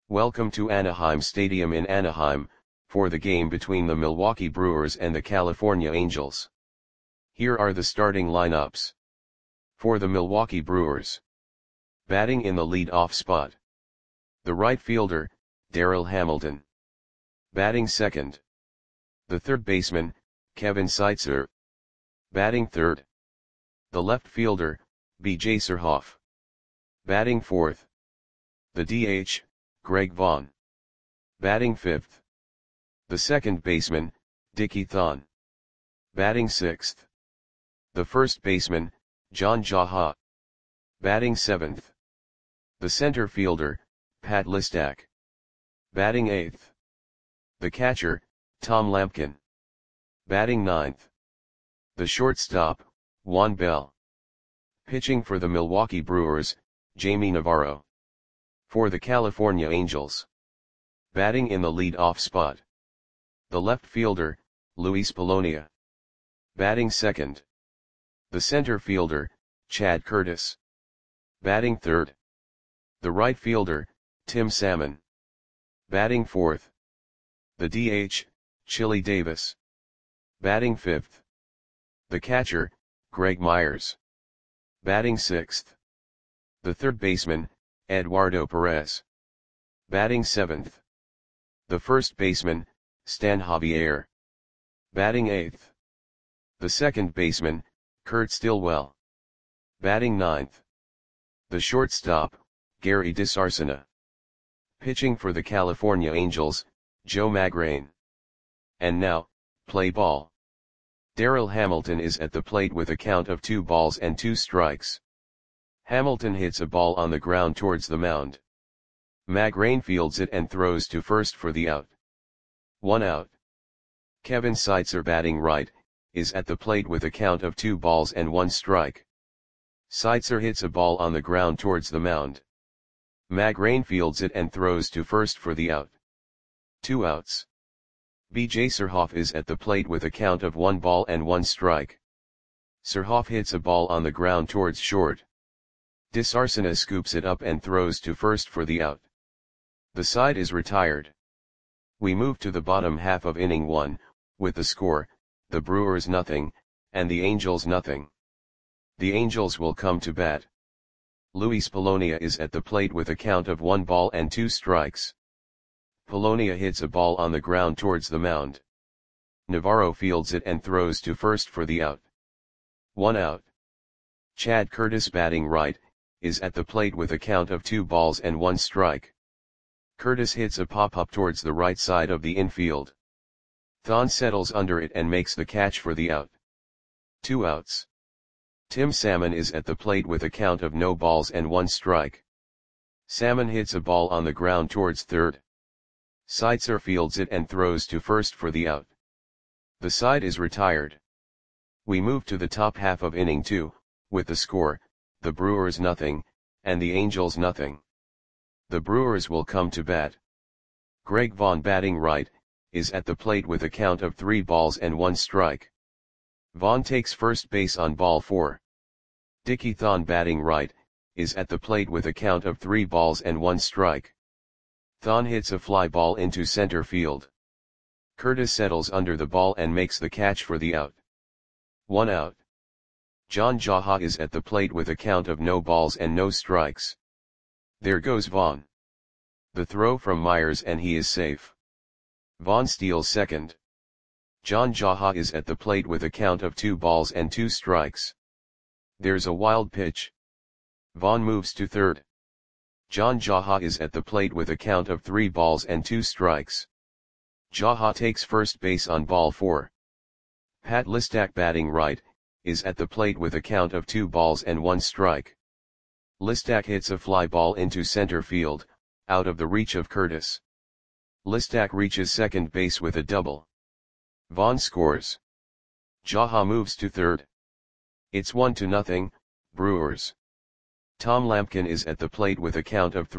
Welcome to Anaheim Stadium in Anaheim, for the game between the Milwaukee Brewers and the California Angels. Here are the starting lineups. For the Milwaukee Brewers. Batting in the lead-off spot. The right fielder, Darryl Hamilton. Batting second. The third baseman, Kevin Seitzer. Batting third. The left fielder, B.J. Surhoff. Batting fourth. The DH, Greg Vaughn. Batting fifth. The second baseman, Dickie Thon. Batting sixth. The first baseman, John Jaha. Batting seventh. The center fielder, Pat Listak. Batting eighth. The catcher, Tom Lampkin. Batting ninth. The shortstop, Juan Bell. Pitching for the Milwaukee Brewers, Jamie Navarro. For the California Angels. Batting in the lead-off spot. The left fielder, Luis Polonia. Batting second. The center fielder, Chad Curtis. Batting third. The right fielder, Tim Salmon. Batting fourth. The DH, Chili Davis. Batting fifth. The catcher, Greg Myers. Batting sixth. The third baseman, Eduardo Perez. Batting seventh. The first baseman, Stan Javier. Batting eighth. The second baseman, Kurt Stillwell. Batting ninth. The shortstop, Gary DeSarcina. Pitching for the California Angels, Joe Magrane. And now, play ball. Darryl Hamilton is at the plate with a count of 2-2. Hamilton hits a ball on the ground towards the mound. Magrane fields it and throws to first for the out. 1 out. Kevin Seitzer, batting right, is at the plate with a count of 2-1. Seitzer hits a ball on the ground towards the mound. Magrane fields it and throws to first for the out. 2 outs. B.J. Surhoff is at the plate with a count of 1-1. Surhoff hits a ball on the ground towards short. DeSarcina scoops it up and throws to first for the out. The side is retired. We move to the bottom half of inning 1, with the score, the Brewers 0, and the Angels 0. The Angels will come to bat. Luis Polonia is at the plate with a count of 1-2. Polonia hits a ball on the ground towards the mound. Navarro fields it and throws to first for the out. 1 out. Chad Curtis, batting right, is at the plate with a count of 2-1. Curtis hits a pop-up towards the right side of the infield. Thon settles under it and makes the catch for the out. 2 outs. Tim Salmon is at the plate with a count of 0-1. Salmon hits a ball on the ground towards third. Seitzer fields it and throws to first for the out. The side is retired. We move to the top half of inning 2, with the score, the Brewers 0, and the Angels 0. The Brewers will come to bat. Greg Vaughn, batting right, is at the plate with a count of 3-1. Vaughn takes first base on ball 4. Dickie Thon, batting right, is at the plate with a count of 3-1. Thon hits a fly ball into center field. Curtis settles under the ball and makes the catch for the out. 1 out. John Jaha is at the plate with a count of 0-0. There goes Vaughn. The throw from Myers and he is safe. Vaughn steals second. John Jaha is at the plate with a count of 2-2. There's a wild pitch. Vaughn moves to third. John Jaha is at the plate with a count of 3-2. Jaha takes first base on ball 4. Pat Listak, batting right, is at the plate with a count of 2-1. Listak hits a fly ball into center field, out of the reach of Curtis. Listak reaches second base with a double. Vaughn scores. Jaha moves to third. It's 1-0, Brewers. Tom Lampkin is at the plate with a count of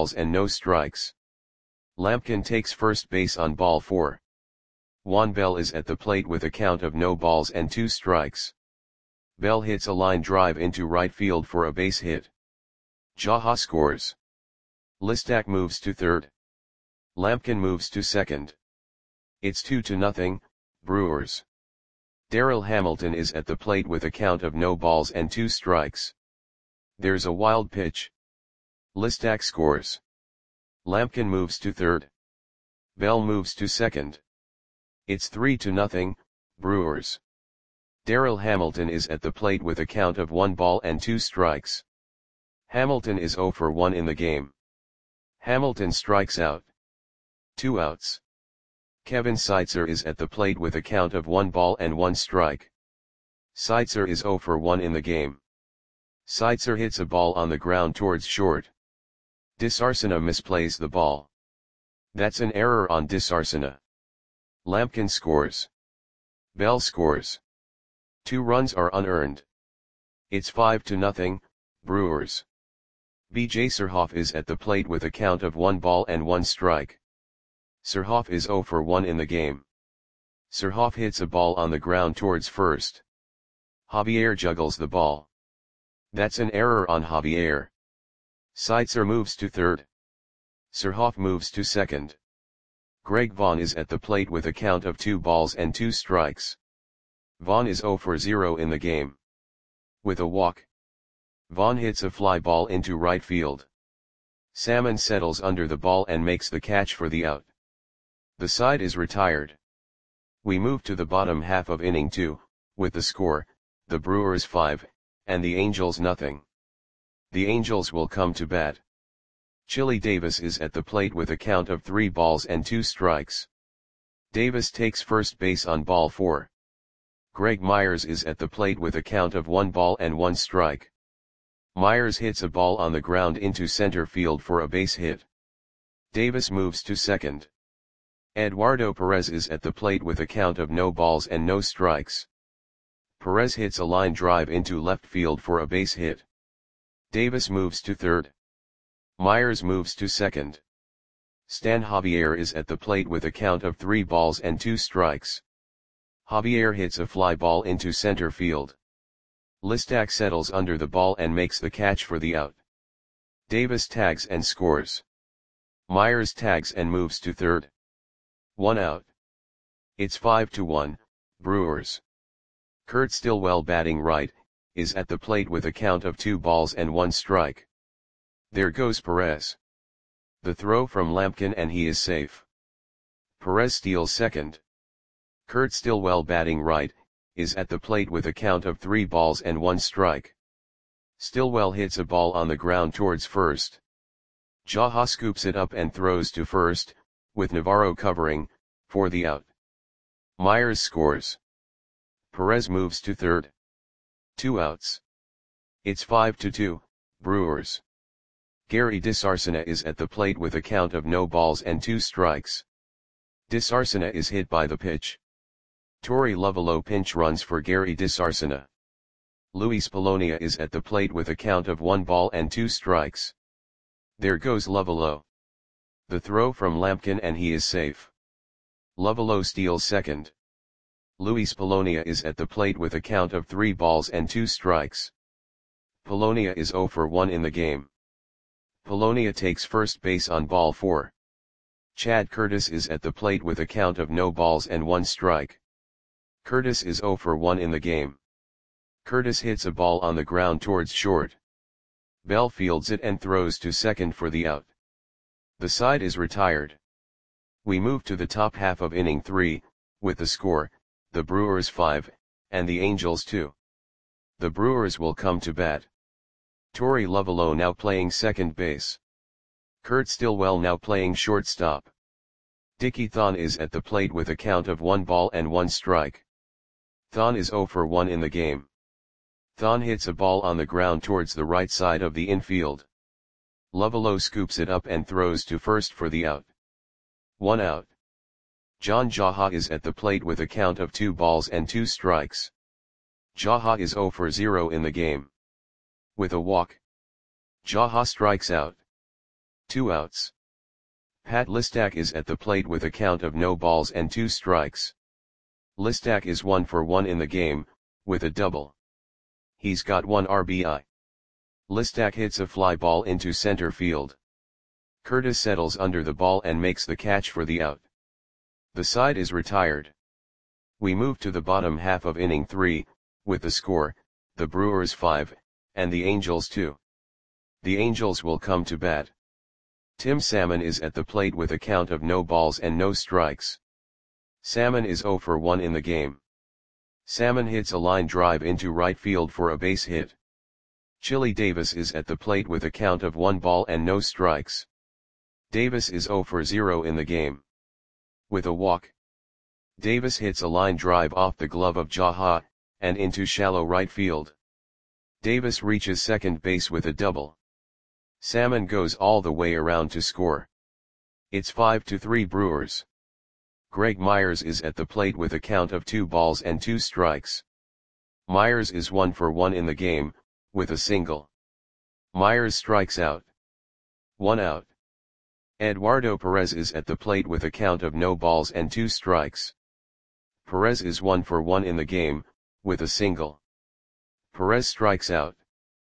3-0. Lampkin takes first base on ball 4. Juan Bell is at the plate with a count of 0-2. Bell hits a line drive into right field for a base hit. Jaha scores. Listak moves to third. Lampkin moves to second. It's 2-0, Brewers. Darryl Hamilton is at the plate with a count of no balls and 2 strikes. There's a wild pitch. Listak scores. Lampkin moves to third. Bell moves to second. It's 3-0, Brewers. Darryl Hamilton is at the plate with a count of 1 ball and 2 strikes. Hamilton is 0 for 1 in the game. Hamilton strikes out. 2 outs. Kevin Seitzer is at the plate with a count of 1 ball and 1 strike. Seitzer is 0 for 1 in the game. Seitzer hits a ball on the ground towards short. Disarsena misplays the ball. That's an error on Disarsena. Lampkin scores. Bell scores. 2 runs are unearned. It's 5-0, Brewers. B.J. Surhoff is at the plate with a count of 1 ball and 1 strike. Surhoff is 0 for 1 in the game. Surhoff hits a ball on the ground towards first. Javier juggles the ball. That's an error on Javier. Seitzer moves to third. Surhoff moves to second. Greg Vaughn is at the plate with a count of 2 balls and 2 strikes. Vaughn is 0 for 0 in the game. With a walk, Vaughn hits a fly ball into right field. Salmon settles under the ball and makes the catch for the out. The side is retired. We move to the bottom half of inning 2, with the score, the Brewers 5, and the Angels nothing. The Angels will come to bat. Chili Davis is at the plate with a count of 3 balls and 2 strikes. Davis takes first base on ball 4. Greg Myers is at the plate with a count of 1 ball and 1 strike. Myers hits a ball on the ground into center field for a base hit. Davis moves to second. Eduardo Perez is at the plate with a count of no balls and no strikes. Perez hits a line drive into left field for a base hit. Davis moves to third. Myers moves to second. Stan Javier is at the plate with a count of 3 balls and 2 strikes. Javier hits a fly ball into center field. Listak settles under the ball and makes the catch for the out. Davis tags and scores. Myers tags and moves to third. 1 out. It's 5-1, Brewers. Kurt Stillwell, batting right, is at the plate with a count of 2 balls and 1 strike. There goes Perez. The throw from Lampkin and he is safe. Perez steals second. Kurt Stillwell, batting right, is at the plate with a count of 3 balls and 1 strike. Stillwell hits a ball on the ground towards first. Jaha scoops it up and throws to first, with Navarro covering, for the out. Myers scores. Perez moves to third. 2 outs. It's 5-2, Brewers. Gary Disarsena is at the plate with a count of no balls and 2 strikes. Disarsena is hit by the pitch. Torey Lovullo pinch runs for Gary Disarsena. Luis Polonia is at the plate with a count of 1 ball and 2 strikes. There goes Lovullo. The throw from Lampkin and he is safe. Lovullo steals second. Luis Polonia is at the plate with a count of 3 balls and 2 strikes. Polonia is 0 for 1 in the game. Polonia takes first base on ball 4. Chad Curtis is at the plate with a count of no balls and 1 strike. Curtis is 0 for 1 in the game. Curtis hits a ball on the ground towards short. Bell fields it and throws to second for the out. The side is retired. We move to the top half of inning 3, with the score, the Brewers 5, and the Angels 2. The Brewers will come to bat. Torey Lovullo now playing second base. Kurt Stillwell now playing shortstop. Dickie Thon is at the plate with a count of 1 ball and 1 strike. Thon is 0 for 1 in the game. Thon hits a ball on the ground towards the right side of the infield. Lovullo scoops it up and throws to first for the out. 1 out. John Jaha is at the plate with a count of 2 balls and 2 strikes. Jaha is 0 for 0 in the game. With a walk, Jaha strikes out. 2 outs. Pat Listak is at the plate with a count of no balls and 2 strikes. Listak is 1 for 1 in the game, with a double. He's got 1 RBI. Listak hits a fly ball into center field. Curtis settles under the ball and makes the catch for the out. The side is retired. We move to the bottom half of inning 3, with the score, the Brewers 5, and the Angels 2. The Angels will come to bat. Tim Salmon is at the plate with a count of no balls and no strikes. Salmon is 0 for 1 in the game. Salmon hits a line drive into right field for a base hit. Chili Davis is at the plate with a count of 1 ball and no strikes. Davis is 0 for 0 in the game. With a walk, Davis hits a line drive off the glove of Jaha, and into shallow right field. Davis reaches second base with a double. Salmon goes all the way around to score. It's 5-3 Brewers. Greg Myers is at the plate with a count of 2 balls and 2 strikes. Myers is 1 for 1 in the game, with a single. Myers strikes out. 1 out. Eduardo Perez is at the plate with a count of no balls and 2 strikes. Perez is 1 for 1 in the game, with a single. Perez strikes out.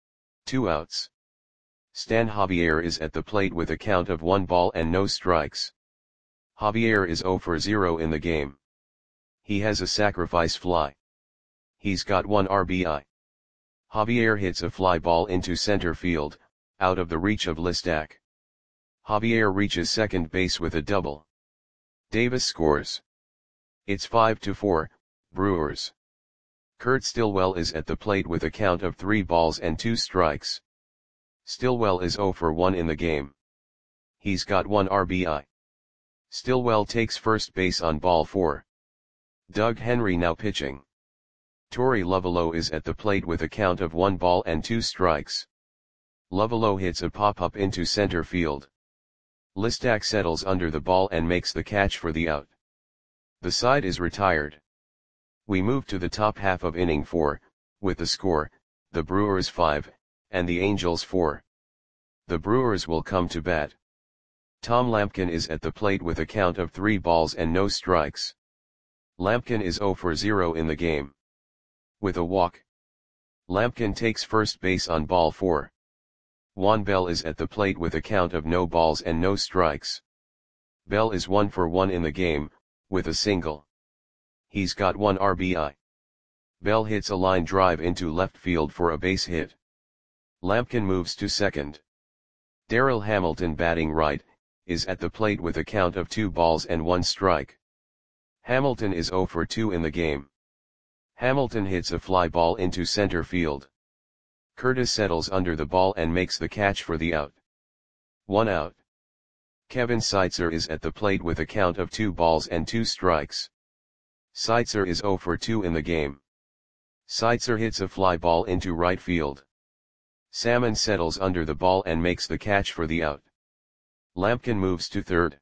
2 outs. Stan Javier is at the plate with a count of 1 ball and no strikes. Javier is 0 for 0 in the game. He has a sacrifice fly. He's got 1 RBI. Javier hits a fly ball into center field, out of the reach of Listak. Javier reaches second base with a double. Davis scores. It's 5-4, Brewers. Kurt Stillwell is at the plate with a count of 3 balls and 2 strikes. Stillwell is 0 for 1 in the game. He's got 1 RBI. Stillwell takes first base on ball 4. Doug Henry now pitching. Torey Lovullo is at the plate with a count of 1 ball and 2 strikes. Lovullo hits a pop-up into center field. Listak settles under the ball and makes the catch for the out. The side is retired. We move to the top half of inning 4, with the score, the Brewers 5, and the Angels 4. The Brewers will come to bat. Tom Lampkin is at the plate with a count of 3 balls and no strikes. Lampkin is 0 for 0 in the game. With a walk, Lampkin takes first base on ball 4. Juan Bell is at the plate with a count of no balls and no strikes. Bell is 1 for 1 in the game, with a single. He's got 1 RBI. Bell hits a line drive into left field for a base hit. Lampkin moves to second. Darrell Hamilton, batting right, is at the plate with a count of 2 balls and 1 strike. Hamilton is 0 for 2 in the game. Hamilton hits a fly ball into center field. Curtis settles under the ball and makes the catch for the out. 1 out. Kevin Seitzer is at the plate with a count of 2 balls and 2 strikes. Seitzer is 0 for 2 in the game. Seitzer hits a fly ball into right field. Salmon settles under the ball and makes the catch for the out. Lampkin moves to third.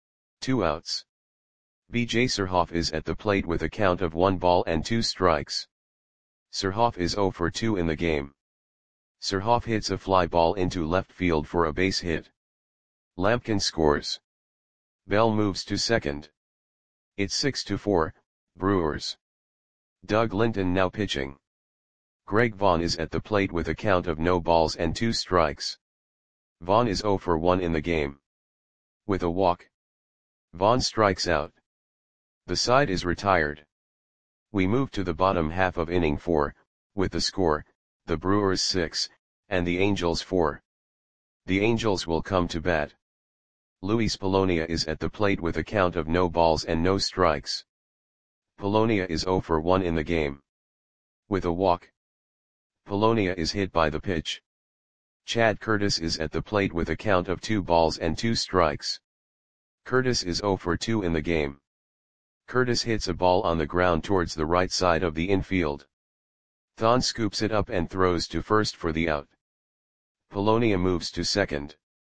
2 outs. B.J. Surhoff is at the plate with a count of 1 ball and 2 strikes. Surhoff is 0 for 2 in the game. Surhoff hits a fly ball into left field for a base hit. Lampkin scores. Bell moves to second. It's 6-4, Brewers. Doug Linton now pitching. Greg Vaughn is at the plate with a count of no balls and 2 strikes. Vaughn is 0 for 1 in the game. With a walk, Vaughn strikes out. The side is retired. We move to the bottom half of inning 4, with the score, the Brewers 6, and the Angels 4. The Angels will come to bat. Luis Polonia is at the plate with a count of no balls and no strikes. Polonia is 0 for 1 in the game. With a walk, Polonia is hit by the pitch. Chad Curtis is at the plate with a count of 2 balls and 2 strikes. Curtis is 0 for 2 in the game. Curtis hits a ball on the ground towards the right side of the infield. Thon scoops it up and throws to first for the out. Polonia moves to second.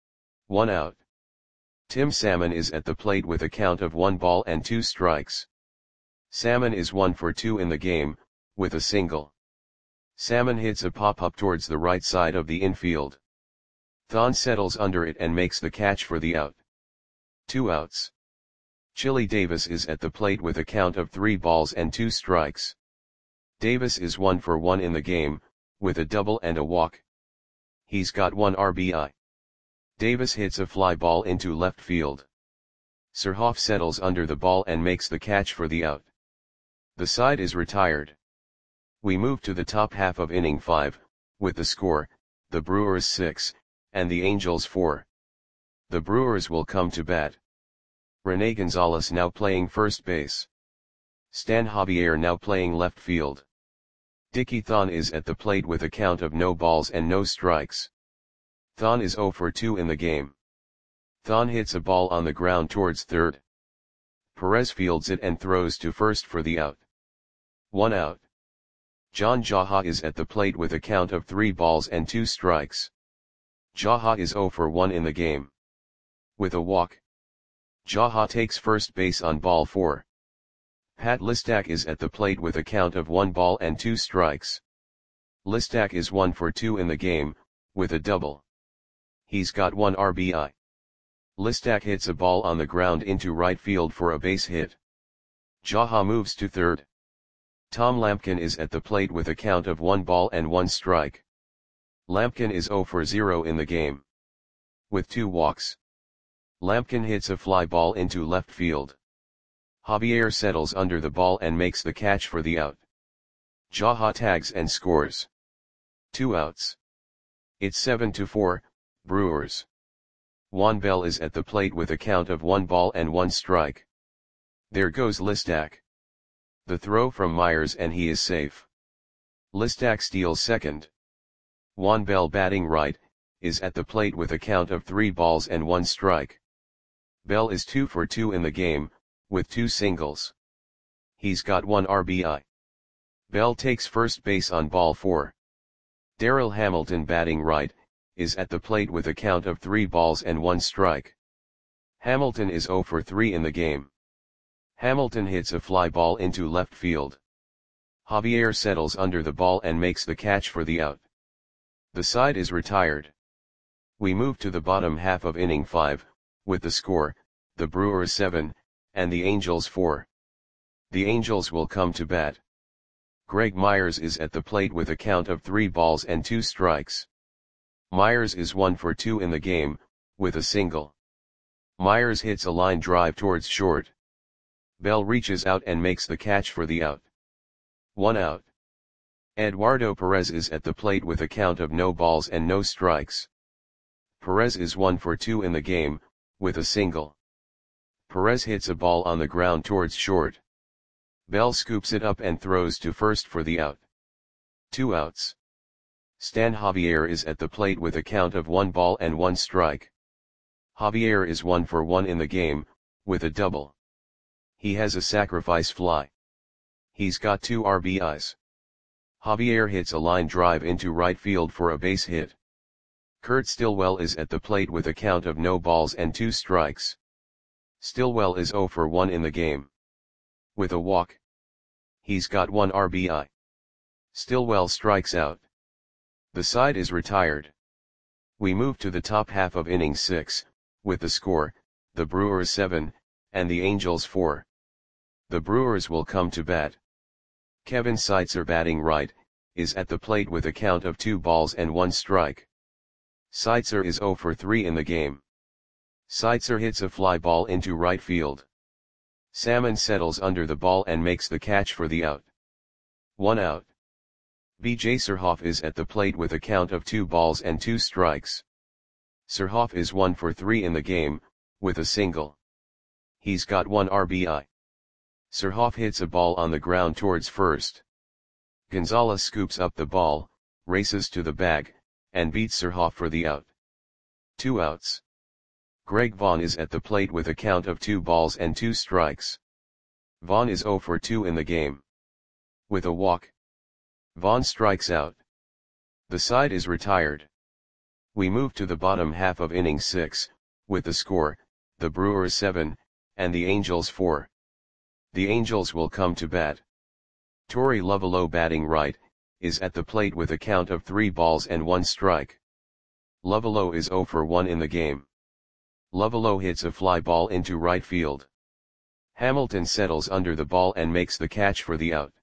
1 out. Tim Salmon is at the plate with a count of 1 ball and 2 strikes. Salmon is 1 for 2 in the game, with a single. Salmon hits a pop-up towards the right side of the infield. Thon settles under it and makes the catch for the out. 2 outs. Chili Davis is at the plate with a count of 3 balls and 2 strikes. Davis is 1 for 1 in the game, with a double and a walk. He's got 1 RBI. Davis hits a fly ball into left field. Surhoff settles under the ball and makes the catch for the out. The side is retired. We move to the top half of inning 5, with the score, the Brewers 6, and the Angels 4. The Brewers will come to bat. René Gonzalez now playing first base. Stan Javier now playing left field. Dickie Thon is at the plate with a count of no balls and no strikes. Thon is 0 for 2 in the game. Thon hits a ball on the ground towards third. Perez fields it and throws to first for the out. 1 out. John Jaha is at the plate with a count of 3 balls and 2 strikes. Jaha is 0 for 1 in the game. With a walk, Jaha takes first base on ball 4. Pat Listak is at the plate with a count of 1 ball and 2 strikes. Listak is 1 for 2 in the game, with a double. He's got 1 RBI. Listak hits a ball on the ground into right field for a base hit. Jaha moves to third. Tom Lampkin is at the plate with a count of 1 ball and 1 strike. Lampkin is 0 for 0 in the game. With 2 walks, Lampkin hits a fly ball into left field. Javier settles under the ball and makes the catch for the out. Jaha tags and scores. 2 outs. It's 7-4, Brewers. Juan Bell is at the plate with a count of 1 ball and 1 strike. There goes Listak. The throw from Myers and he is safe. Listak steals second. Juan Bell batting right, is at the plate with a count of 3 balls and 1 strike. Bell is 2 for 2 in the game, with 2 singles. He's got 1 RBI. Bell takes first base on ball 4. Darrell Hamilton batting right, is at the plate with a count of 3 balls and 1 strike. Hamilton is 0 for 3 in the game. Hamilton hits a fly ball into left field. Javier settles under the ball and makes the catch for the out. The side is retired. We move to the bottom half of inning 5, with the score, the Brewers 7, and the Angels 4. The Angels will come to bat. Greg Myers is at the plate with a count of 3 balls and 2 strikes. Myers is 1 for 2 in the game, with a single. Myers hits a line drive towards short. Bell reaches out and makes the catch for the out. 1 out. Eduardo Perez is at the plate with a count of no balls and no strikes. Perez is 1 for 2 in the game, with a single. Perez hits a ball on the ground towards short. Bell scoops it up and throws to first for the out. 2 outs. Stan Javier is at the plate with a count of 1 ball and 1 strike. Javier is 1 for 1 in the game, with a double. He has a sacrifice fly. He's got 2 RBIs. Javier hits a line drive into right field for a base hit. Kurt Stillwell is at the plate with a count of no balls and 2 strikes. Stillwell is 0 for 1 in the game. With a walk, he's got 1 RBI. Stillwell strikes out. The side is retired. We move to the top half of inning 6, with the score, the Brewers 7, and the Angels 4. The Brewers will come to bat. Kevin Seitzer batting right, is at the plate with a count of 2 balls and 1 strike. Seitzer is 0 for 3 in the game. Seitzer hits a fly ball into right field. Salmon settles under the ball and makes the catch for the out. 1 out. B.J. Surhoff is at the plate with a count of 2 balls and 2 strikes. Surhoff is 1 for 3 in the game, with a single. He's got 1 RBI. Surhoff hits a ball on the ground towards first. Gonzalez scoops up the ball, races to the bag, and beats Surhoff for the out. 2 outs. Greg Vaughn is at the plate with a count of 2 balls and 2 strikes. Vaughn is 0 for 2 in the game. With a walk, Vaughn strikes out. The side is retired. We move to the bottom half of inning 6, with the score, the Brewers 7, and the Angels 4. The Angels will come to bat. Torey Lovullo batting right, is at the plate with a count of 3 balls and 1 strike. Lovullo is 0 for 1 in the game. Lovullo hits a fly ball into right field. Hamilton settles under the ball and makes the catch for the out.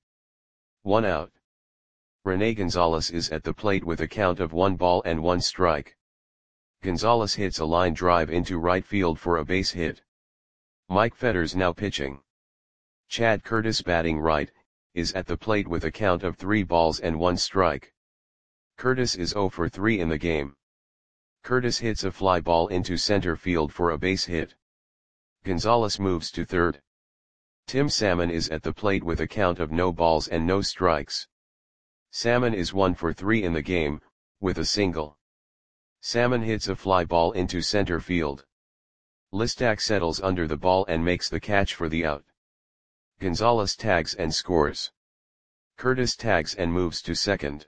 1 out. René Gonzalez is at the plate with a count of 1 ball and 1 strike. Gonzalez hits a line drive into right field for a base hit. Mike Fetters now pitching. Chad Curtis batting right, is at the plate with a count of 3 balls and 1 strike. Curtis is 0 for 3 in the game. Curtis hits a fly ball into center field for a base hit. Gonzalez moves to third. Tim Salmon is at the plate with a count of no balls and no strikes. Salmon is 1 for 3 in the game, with a single. Salmon hits a fly ball into center field. Listak settles under the ball and makes the catch for the out. Gonzalez tags and scores. Curtis tags and moves to second.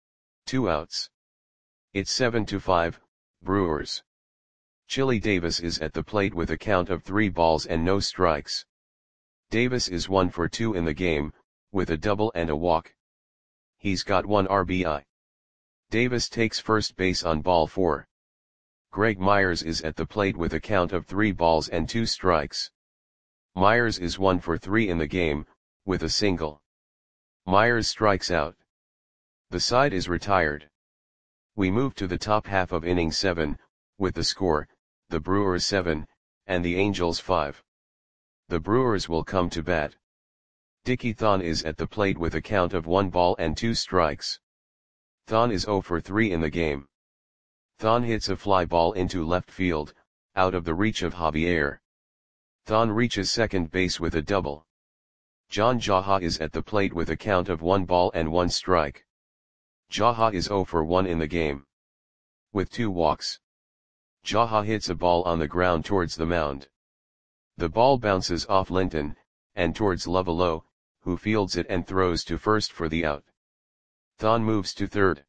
2 outs. It's 7-5, Brewers. Chili Davis is at the plate with a count of 3 balls and no strikes. Davis is 1 for 2 in the game, with a double and a walk. He's got 1 RBI. Davis takes first base on ball 4. Greg Myers is at the plate with a count of 3 balls and 2 strikes. Myers is 1 for 3 in the game, with a single. Myers strikes out. The side is retired. We move to the top half of inning 7, with the score, the Brewers 7, and the Angels 5. The Brewers will come to bat. Dickie Thon is at the plate with a count of 1 ball and 2 strikes. Thon is 0 for 3 in the game. Thon hits a fly ball into left field, out of the reach of Javier. Thon reaches second base with a double. John Jaha is at the plate with a count of 1 ball and 1 strike. Jaha is 0 for 1 in the game. With 2 walks. Jaha hits a ball on the ground towards the mound. The ball bounces off Linton, and towards Lovelo, who fields it and throws to first for the out. Thon moves to third.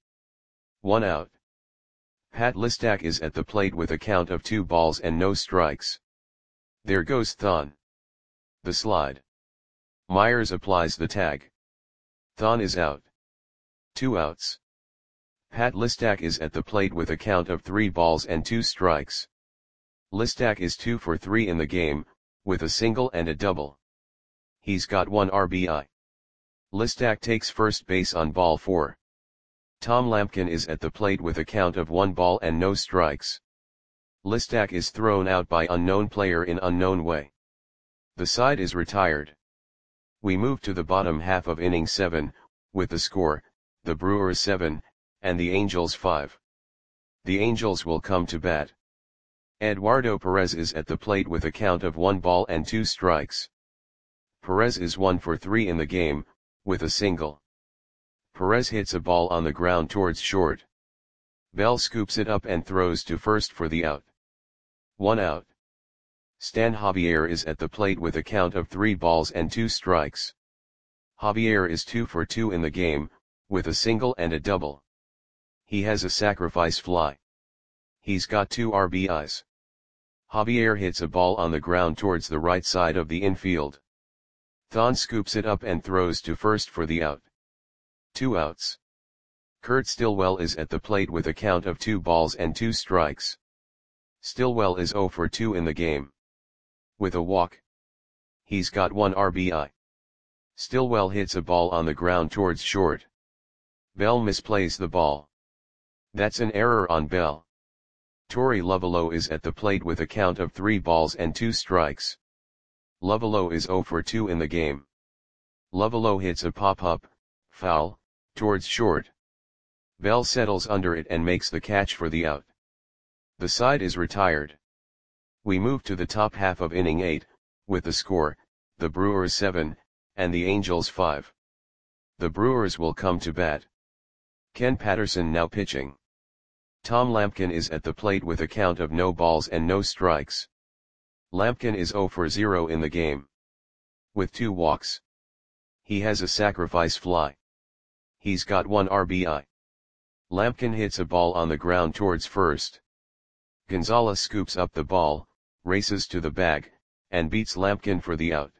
1 out. Pat Listak is at the plate with a count of 2 balls and no strikes. There goes Thon. The slide. Myers applies the tag. Thon is out. 2 outs. Pat Listak is at the plate with a count of 3 balls and 2 strikes. Listak is 2 for 3 in the game, with a single and a double. He's got 1 RBI. Listak takes first base on ball 4. Tom Lampkin is at the plate with a count of 1 ball and no strikes. Listak is thrown out by unknown player in unknown way. The side is retired. We move to the bottom half of inning 7, with the score, the Brewers 7, and the Angels 5. The Angels will come to bat. Eduardo Perez is at the plate with a count of 1 ball and 2 strikes. Perez is 1 for 3 in the game, with a single. Perez hits a ball on the ground towards short. Bell scoops it up and throws to first for the out. 1 out. Stan Javier is at the plate with a count of 3 balls and 2 strikes. Javier is 2 for 2 in the game, with a single and a double. He has a sacrifice fly. He's got 2 RBIs. Javier hits a ball on the ground towards the right side of the infield. Thon scoops it up and throws to first for the out. 2 outs. Kurt Stillwell is at the plate with a count of 2 balls and 2 strikes. Stillwell is 0 for 2 in the game. With a walk. He's got 1 RBI. Stillwell hits a ball on the ground towards short. Bell misplays the ball. That's an error on Bell. Torey Lovelo is at the plate with a count of 3 balls and 2 strikes. Lovelo is 0 for 2 in the game. Lovelo hits a pop-up, foul, towards short. Bell settles under it and makes the catch for the out. The side is retired. We move to the top half of inning 8, with the score, the Brewers 7, and the Angels 5. The Brewers will come to bat. Ken Patterson now pitching. Tom Lampkin is at the plate with a count of no balls and no strikes. Lampkin is 0 for 0 in the game. With 2 walks. He has a sacrifice fly. He's got 1 RBI. Lampkin hits a ball on the ground towards first. Gonzalez scoops up the ball, races to the bag, and beats Lampkin for the out.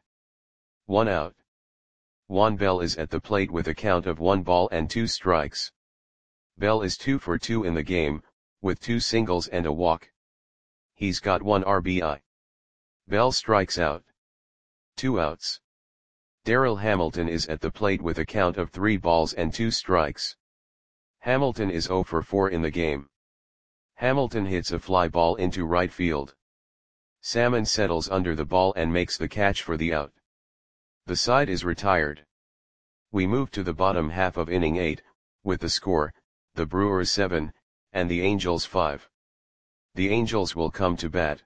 1 out. Juan Bell is at the plate with a count of 1 ball and 2 strikes. Bell is 2 for 2 in the game, with 2 singles and a walk. He's got 1 RBI. Bell strikes out. 2 outs. Darryl Hamilton is at the plate with a count of 3 balls and 2 strikes. Hamilton is 0 for 4 in the game. Hamilton hits a fly ball into right field. Salmon settles under the ball and makes the catch for the out. The side is retired. We move to the bottom half of inning 8, with the score, the Brewers 7, and the Angels 5. The Angels will come to bat.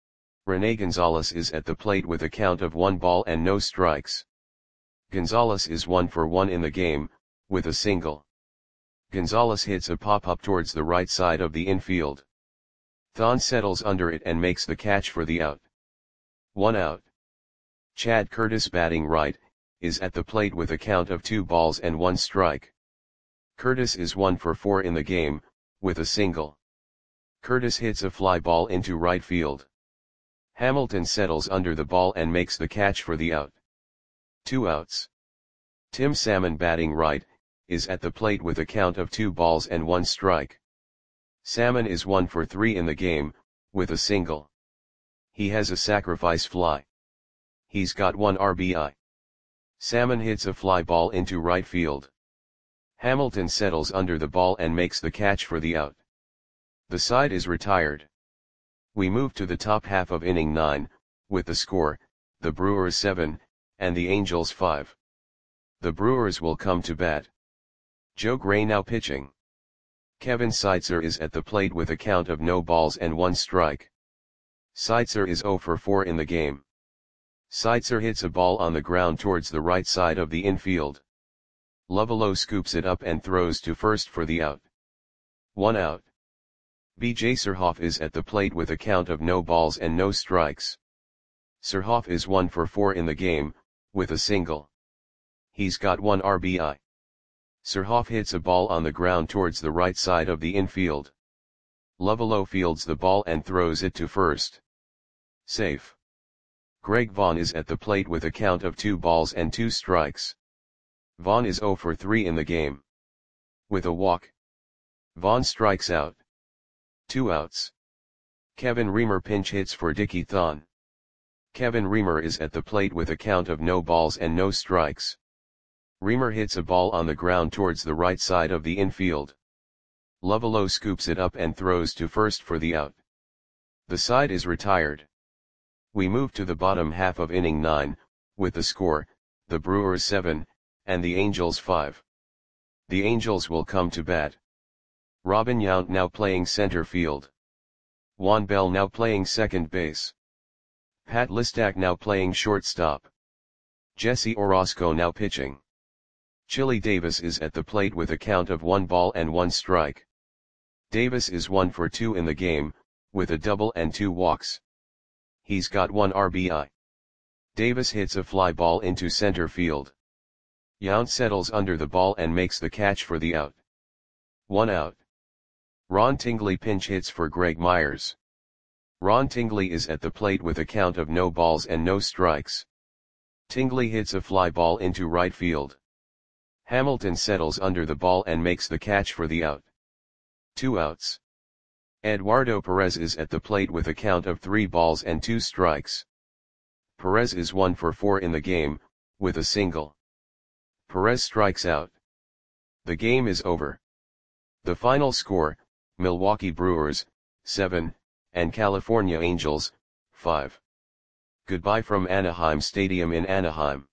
Rene Gonzalez is at the plate with a count of 1 ball and no strikes. Gonzalez is 1 for 1 in the game, with a single. Gonzalez hits a pop-up towards the right side of the infield. Thon settles under it and makes the catch for the out. 1 out. Chad Curtis, batting right, is at the plate with a count of 2 balls and 1 strike. Curtis is 1 for 4 in the game, with a single. Curtis hits a fly ball into right field. Hamilton settles under the ball and makes the catch for the out. 2 outs. Tim Salmon, batting right, is at the plate with a count of 2 balls and 1 strike. Salmon is 1 for 3 in the game, with a single. He has a sacrifice fly. He's got 1 RBI. Salmon hits a fly ball into right field. Hamilton settles under the ball and makes the catch for the out. The side is retired. We move to the top half of inning 9, with the score, the Brewers 7, and the Angels 5. The Brewers will come to bat. Joe Gray now pitching. Kevin Seitzer is at the plate with a count of no balls and 1 strike. Seitzer is 0 for 4 in the game. Seitzer hits a ball on the ground towards the right side of the infield. Lovullo scoops it up and throws to first for the out. 1 out. B.J. Surhoff is at the plate with a count of no balls and no strikes. Surhoff is 1 for 4 in the game, with a single. He's got 1 RBI. Surhoff hits a ball on the ground towards the right side of the infield. Lovullo fields the ball and throws it to first. Safe. Greg Vaughn is at the plate with a count of 2 balls and 2 strikes. Vaughn is 0 for 3 in the game. With a walk. Vaughn strikes out. 2 outs. Kevin Reamer pinch hits for Dickie Thon. Kevin Reamer is at the plate with a count of no balls and no strikes. Reamer hits a ball on the ground towards the right side of the infield. Lovullo scoops it up and throws to first for the out. The side is retired. We move to the bottom half of inning 9, with the score, the Brewers 7, and the Angels 5. The Angels will come to bat. Robin Yount now playing center field. Juan Bell now playing second base. Pat Listak now playing shortstop. Jesse Orosco now pitching. Chili Davis is at the plate with a count of 1 ball and 1 strike. Davis is 1 for 2 in the game, with a double and 2 walks. He's got 1 RBI. Davis hits a fly ball into center field. Yount settles under the ball and makes the catch for the out. 1 out. Ron Tingley pinch hits for Greg Myers. Ron Tingley is at the plate with a count of no balls and no strikes. Tingley hits a fly ball into right field. Hamilton settles under the ball and makes the catch for the out. 2 outs. Eduardo Perez is at the plate with a count of 3 balls and 2 strikes. Perez is 1 for 4 in the game, with a single. Perez strikes out. The game is over. The final score, Milwaukee Brewers, 7, and California Angels, 5. Goodbye from Anaheim Stadium in Anaheim.